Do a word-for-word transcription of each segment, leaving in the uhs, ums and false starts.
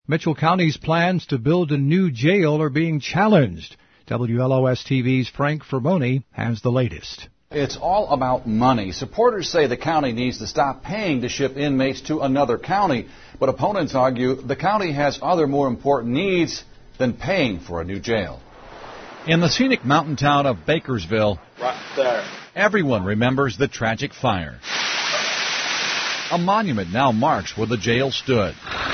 Mitchell County's plans to build a new jail are being challenged. W L O S T V's Frank Ferboni has the latest. It's all about money. Supporters say the county needs to stop paying to ship inmates to another county, but opponents argue the county has other more important needs than paying for a new jail. In the scenic mountain town of Bakersville, right there, everyone remembers the tragic fire. A monument now marks where the jail stood.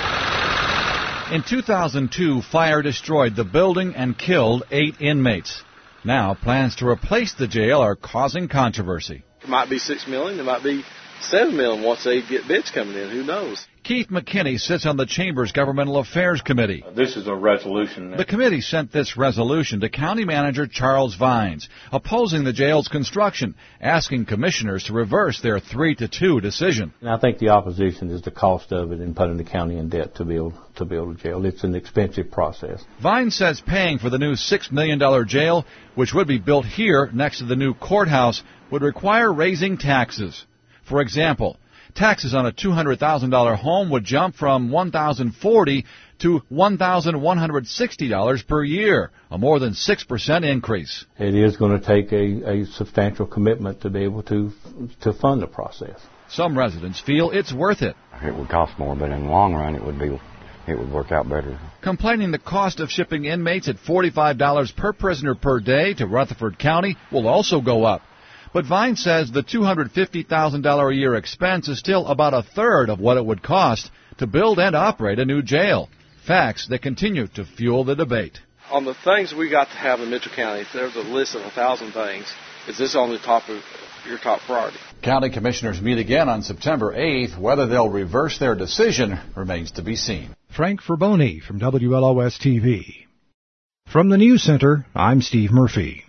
In two thousand two, fire destroyed the building and killed eight inmates. Now, plans to replace the jail are causing controversy. It might be six million, it might be seven million once they get bids coming in. Who knows? Keith McKinney sits on the Chamber's Governmental Affairs Committee. This is a resolution. The committee sent this resolution to County Manager Charles Vines, opposing the jail's construction, asking commissioners to reverse their three to two decision. And I think the opposition is the cost of it and putting the county in debt to build to build a jail. It's an expensive process. Vines says paying for the new six million dollars jail, which would be built here next to the new courthouse, would require raising taxes. For example, taxes on a two hundred thousand dollars home would jump from one thousand forty dollars to one thousand one hundred sixty dollars per year, a more than six percent increase. It is going to take a, a substantial commitment to be able to to fund the process. Some residents feel it's worth it. It would cost more, but in the long run, it would be it would work out better. Complaining the cost of shipping inmates at forty-five dollars per prisoner per day to Rutherford County will also go up. But Vine says the two hundred fifty thousand dollars a year expense is still about a third of what it would cost to build and operate a new jail. Facts that continue to fuel the debate. On the things we got to have in Mitchell County, if there's a list of a thousand things, is this on the top of your top priority? County commissioners meet again on September eighth. Whether they'll reverse their decision remains to be seen. Frank Ferboni from W L O S T V. From the News Center, I'm Steve Murphy.